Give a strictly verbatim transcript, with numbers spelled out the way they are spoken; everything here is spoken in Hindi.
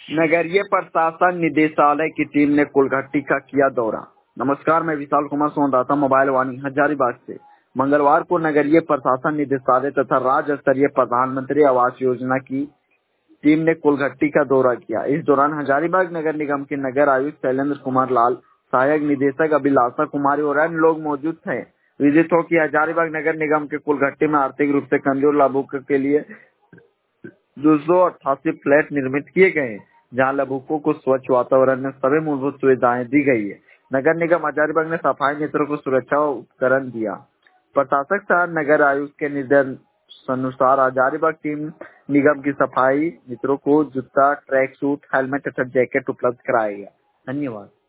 नगरीय प्रशासन निदेशालय की टीम ने कुलघट्टी का किया दौरा। नमस्कार, मैं विशाल कुमार सोनदाता मोबाइल वाणी हजारीबाग से। मंगलवार को नगरीय प्रशासन निदेशालय तथा राज्य स्तरीय प्रधानमंत्री आवास योजना की टीम ने कुलघट्टी का दौरा किया। इस दौरान हजारीबाग नगर निगम के नगर आयुक्त शैलेंद्र कुमार लाल, सहायक निदेशक अभिलाषा कुमारी और अन्य लोग मौजूद थे। विदित हो कि हजारीबाग नगर निगम के कुलघट्टी में आर्थिक रूप से कमजोर लाभुकों के लिए दो सौ अट्ठासी फ्लैट निर्मित किए गए, जहां लाभुकों को स्वच्छ वातावरण में सभी मूलभूत सुविधाएं दी गई है। नगर निगम हजारीबाग ने सफाई मित्रों को सुरक्षा उपकरण दिया। प्रशासक सह नगर आयुक्त के निर्देशानुसार हजारीबाग टीम निगम की सफाई मित्रों को जूता, ट्रैक सूट, हेलमेट तथा जैकेट उपलब्ध कराया गया। धन्यवाद।